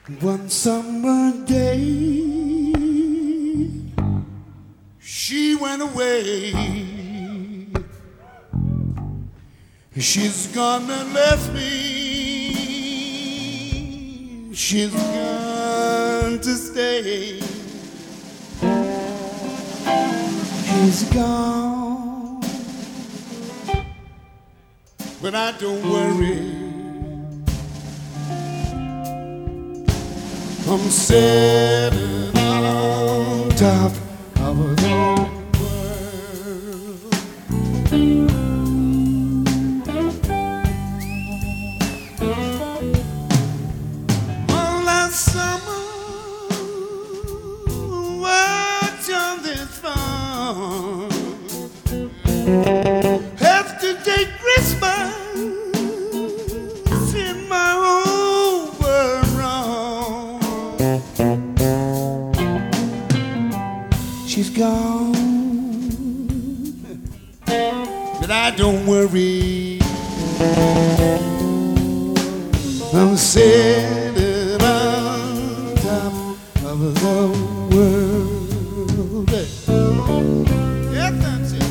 One summer day, she went away. She's gone and left me. She's gone to stay. She's gone, but I don't worry. I'm sitting on top of the world. All last summer was on this farm. Yesterday Christmas in my home were wrong. She's gone, but I don't worry. I'm sitting on top of the world. Yes, that's it.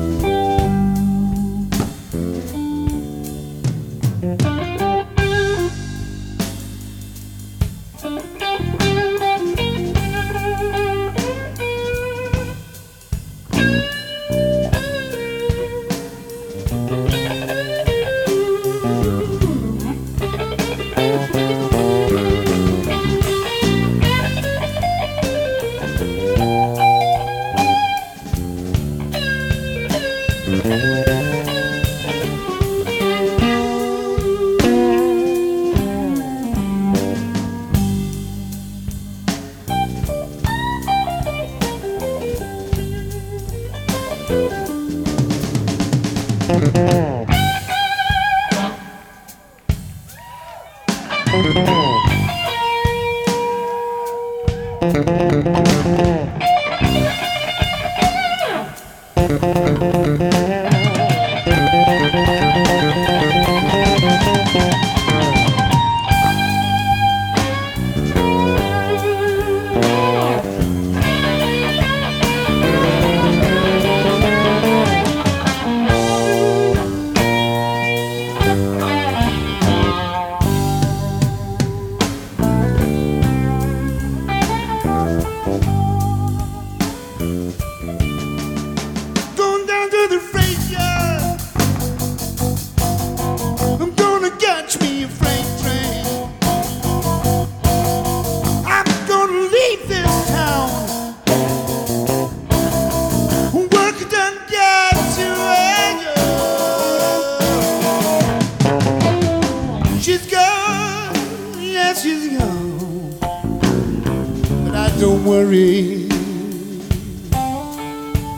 She's gone, but I don't worry.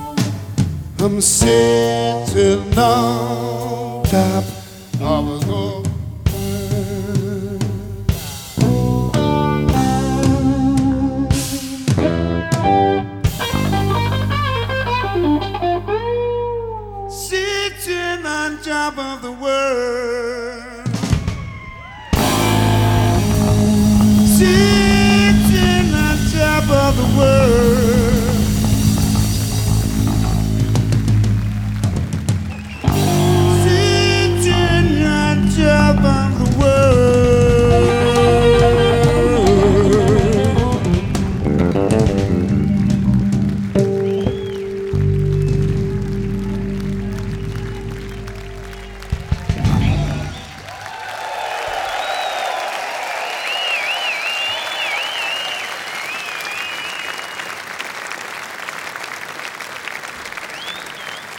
I'm sitting on top of a